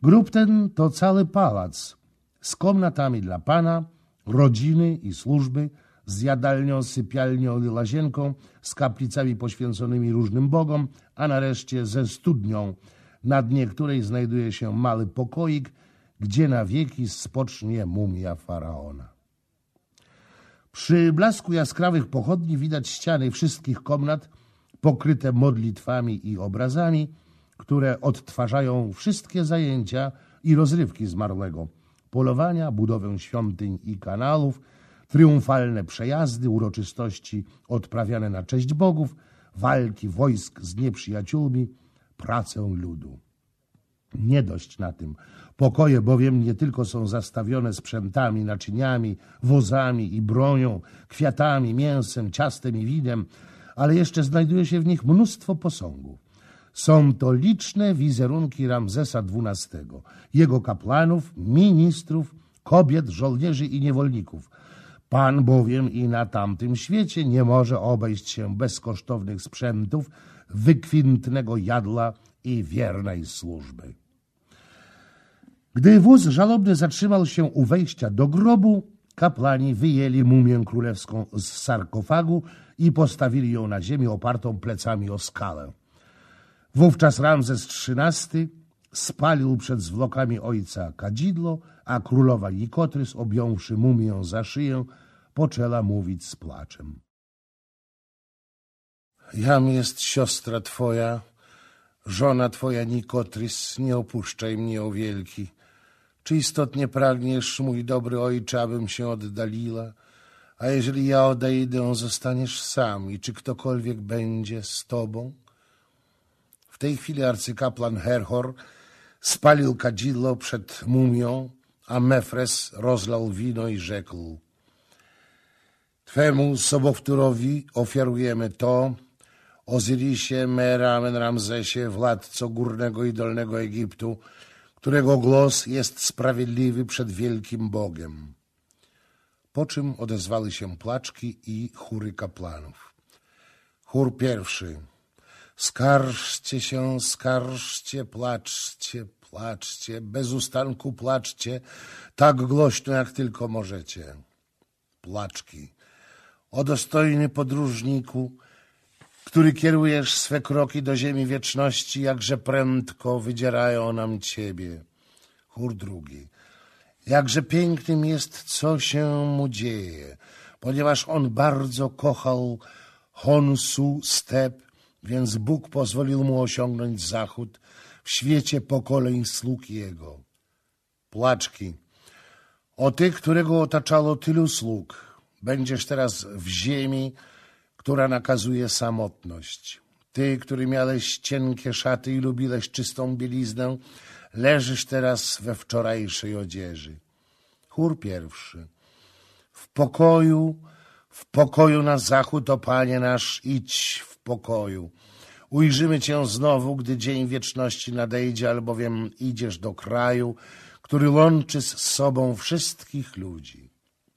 Grób ten to cały pałac z komnatami dla pana, rodziny i służby, z jadalnią, sypialnią i łazienką, z kaplicami poświęconymi różnym bogom, a nareszcie ze studnią, na dnie której znajduje się mały pokoik, gdzie na wieki spocznie mumia faraona. Przy blasku jaskrawych pochodni widać ściany wszystkich komnat pokryte modlitwami i obrazami, które odtwarzają wszystkie zajęcia i rozrywki zmarłego, polowania, budowę świątyń i kanałów, triumfalne przejazdy, uroczystości odprawiane na cześć bogów, walki wojsk z nieprzyjaciółmi, pracę ludu. Nie dość na tym. Pokoje bowiem nie tylko są zastawione sprzętami, naczyniami, wozami i bronią, kwiatami, mięsem, ciastem i winem, ale jeszcze znajduje się w nich mnóstwo posągów. Są to liczne wizerunki Ramzesa XII, jego kapłanów, ministrów, kobiet, żołnierzy i niewolników. Pan bowiem i na tamtym świecie nie może obejść się bez kosztownych sprzętów, wykwintnego jadła i wiernej służby. Gdy wóz żałobny zatrzymał się u wejścia do grobu, kapłani wyjęli mumię królewską z sarkofagu i postawili ją na ziemi opartą plecami o skałę. Wówczas Ramzes XIII spalił przed zwłokami ojca kadzidło, a królowa Nikotrys, objąwszy mumię za szyję, poczęła mówić z płaczem. Jam jest siostra twoja, żona twoja Nikotrys, nie opuszczaj mnie, o wielki. Czy istotnie pragniesz, mój dobry ojcze, abym się oddaliła? A jeżeli ja odejdę, zostaniesz sam i czy ktokolwiek będzie z tobą? W tej chwili arcykapłan Herhor spalił kadzidło przed mumią, a Mefres rozlał wino i rzekł: Twemu sobowtórowi ofiarujemy to, Ozyrisie, Mer-Amen-Ramzesie, władco Górnego i Dolnego Egiptu, którego głos jest sprawiedliwy przed wielkim Bogiem. Po czym odezwały się płaczki i chóry kapłanów. Chór pierwszy. Skarżcie się, skarżcie, płaczcie, płaczcie, bez ustanku płaczcie, tak głośno jak tylko możecie. Płaczki. O dostojny podróżniku, który kierujesz swe kroki do ziemi wieczności, jakże prędko wydzierają nam ciebie. Chór drugi. Jakże pięknym jest, co się mu dzieje, ponieważ on bardzo kochał Honsu, step, więc Bóg pozwolił mu osiągnąć zachód w świecie pokoleń sług jego. Płaczki. O ty, którego otaczało tylu sług, będziesz teraz w ziemi, która nakazuje samotność. Ty, który miałeś cienkie szaty i lubiłeś czystą bieliznę, leżysz teraz we wczorajszej odzieży. Chór pierwszy. W pokoju na zachód, o Panie nasz, idź w pokoju. Ujrzymy cię znowu, gdy dzień wieczności nadejdzie, albowiem idziesz do kraju, który łączy z sobą wszystkich ludzi.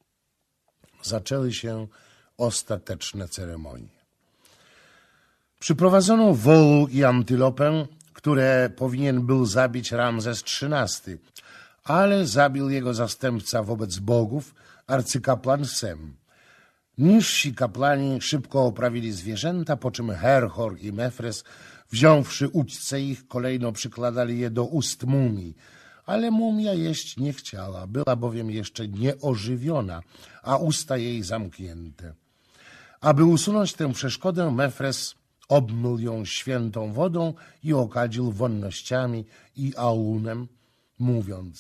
Zaczęły się ostateczne ceremonie. Przyprowadzono wolu i antylopę, które powinien był zabić Ramzes XIII, ale zabił jego zastępca wobec bogów, arcykapłan Sem. Niżsi kapłani szybko oprawili zwierzęta, po czym Herhor i Mefres, wziąwszy udźce ich, kolejno przykładali je do ust mumii, ale mumia jeść nie chciała, była bowiem jeszcze nieożywiona, a usta jej zamknięte. Aby usunąć tę przeszkodę, Mefres obmył ją świętą wodą i okadził wonnościami i alunem, mówiąc: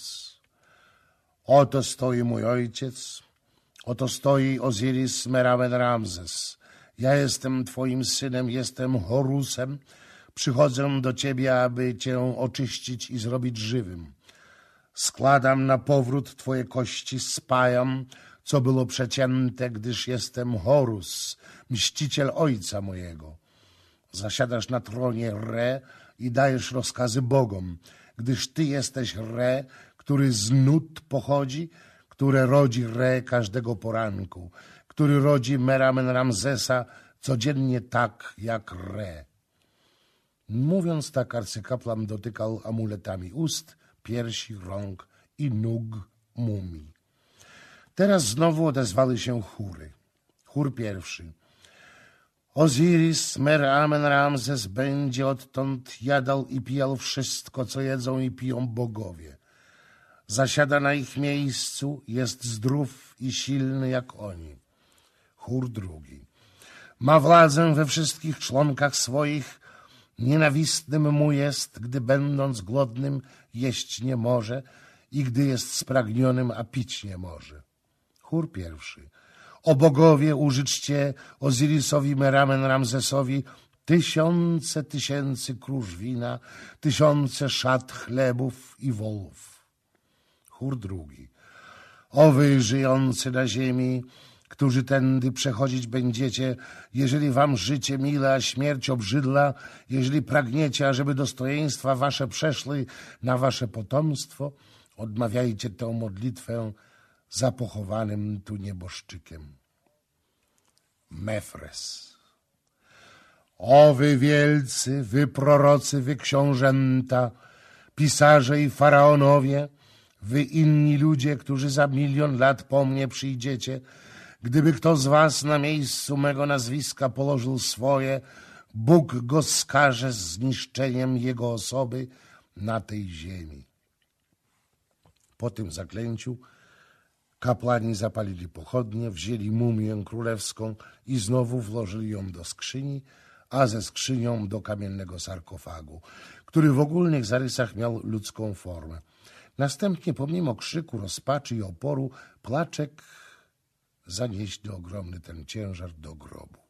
Oto stoi mój ojciec, oto stoi Ozyris Mer-Amen-Ramzes. Ja jestem twoim synem, jestem Horusem. Przychodzę do ciebie, aby cię oczyścić i zrobić żywym. Składam na powrót twoje kości, spajam, co było przecięte, gdyż jestem Horus, mściciel ojca mojego. Zasiadasz na tronie Re i dajesz rozkazy bogom, gdyż ty jesteś Re, który z Nut pochodzi, które rodzi Re każdego poranku, który rodzi Mer-Amen-Ramzesa codziennie tak jak Re. Mówiąc tak, arcykapłan dotykał amuletami ust, piersi, rąk i nóg mumii. Teraz znowu odezwały się chóry. Chór pierwszy. Oziris, Mer-Amen-Ramzes będzie odtąd jadał i pijał wszystko, co jedzą i piją bogowie. Zasiada na ich miejscu, jest zdrów i silny jak oni. Chór drugi. Ma władzę we wszystkich członkach swoich, nienawistnym mu jest, gdy będąc głodnym jeść nie może i gdy jest spragnionym, a pić nie może. Chór pierwszy. O bogowie, użyczcie Ozirisowi, Mer-Amen-Ramzesowi tysięcy kruż wina, 1000 szat chlebów i wołów. Chór drugi. O wy, żyjący na ziemi, którzy tędy przechodzić będziecie, jeżeli wam życie mile, a śmierć obrzydla, jeżeli pragniecie, ażeby dostojeństwa wasze przeszły na wasze potomstwo, odmawiajcie tę modlitwę za pochowanym tu nieboszczykiem. Mefres. O wy wielcy, wy prorocy, wy książęta, pisarze i faraonowie, wy inni ludzie, którzy za 1 000 000 lat po mnie przyjdziecie, gdyby kto z was na miejscu mego nazwiska położył swoje, Bóg go skaże zniszczeniem jego osoby na tej ziemi. Po tym zaklęciu kapłani zapalili pochodnie, wzięli mumię królewską i znowu włożyli ją do skrzyni, a ze skrzynią do kamiennego sarkofagu, który w ogólnych zarysach miał ludzką formę. Następnie, pomimo krzyku, rozpaczy i oporu, Placzek zanieśli ogromny ten ciężar do grobu.